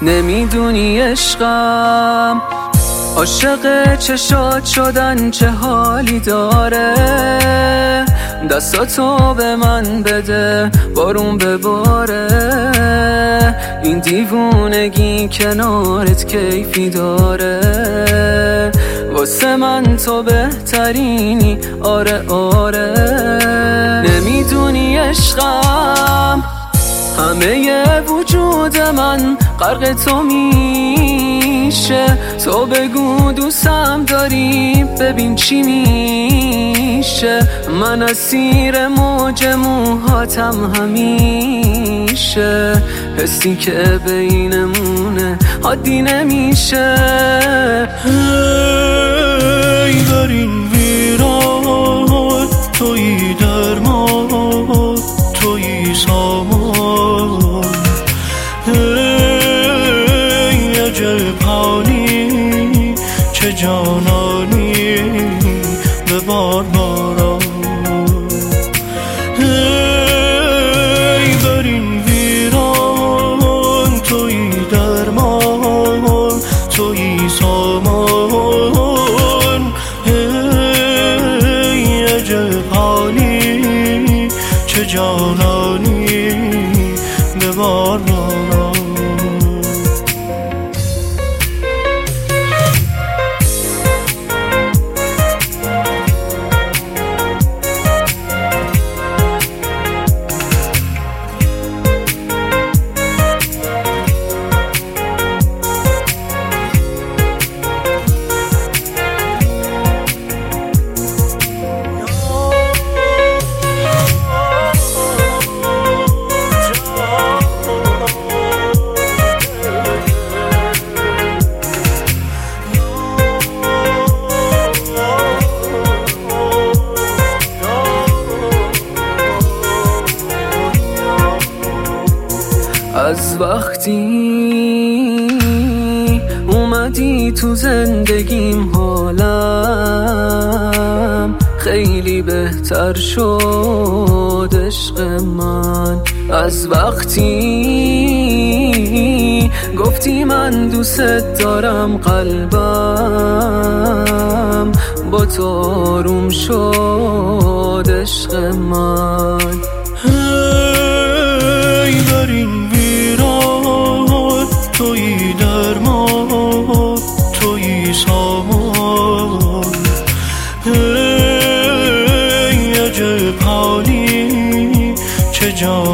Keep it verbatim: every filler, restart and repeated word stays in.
نمیدونی عشقم عاشق چشات شدن چه حالی داره. دستاتو به من بده بارون بباره. این دیوونگی کنارت کیفی داره. واسه من تو بهترینی آره آره. نمیدونی عشقم همه وجود من غرق تو میشه. تو بگو دوستم داری ببین چی میشه. من اسیر موج موهاتم همیشه. حسی که بینمونه عادی نمیشه. ای در این ویران تویی درمان تویی سامان. ای عجب حالی چه جانانی به بار باران. ای بر این ویران تویی درمان تویی سامان. ای عجب حالی چه جانانی به بار باران. از وقتی اومدی تو زندگیم حالم خیلی بهتر شد عشق من. از وقتی گفتی من دوست دارم قلبم با تو آروم شد عشق من. ای بر این ویران تویی درمان تویی سامان. ای عجب حالی چه جان